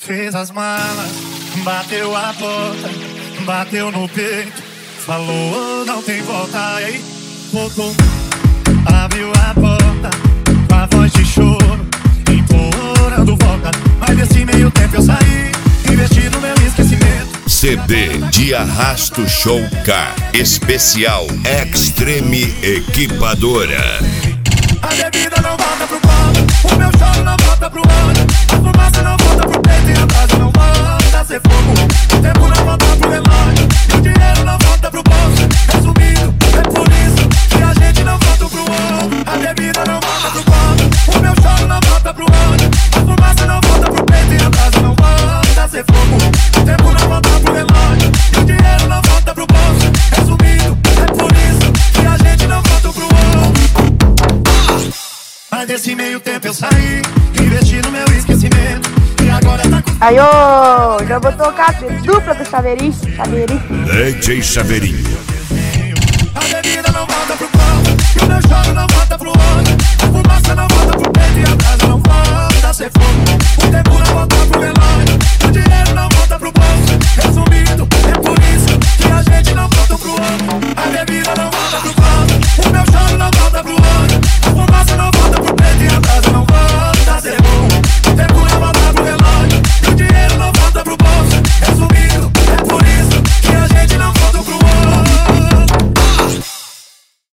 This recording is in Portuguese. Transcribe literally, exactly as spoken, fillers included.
Fez as malas, bateu a porta, bateu no peito, falou não tem volta, e aí voltou. Abriu a porta com a voz de choro, implorando volta. Mas nesse meio tempo eu saí, investi no meu esquecimento. C D de Arrasto Show K, especial Extreme Equipadora. A bebida não volta pro copo, o meu choro não volta pro olho, a fumaça não volta pro peito e a brasa não volta a ser fogo. O tempo não volta pro relógio e o dinheiro não volta pro bolso. Resumindo, é por isso que a gente não volta pro ouro. A bebida não volta pro copo, o meu choro não volta pro olho, a fumaça não volta pro peito e a brasa não volta a ser fogo. O tempo não volta pro relógio e o dinheiro não volta pro bolso. Resumindo, é por isso que a gente não volta pro ouro. Mas desse meio tempo eu saí, investi no meu esquecimento, e agora tá com... Aí, ô, já vou tocar a dupla do Chaveirinho, Chaveirinho. D J Chaveirinho.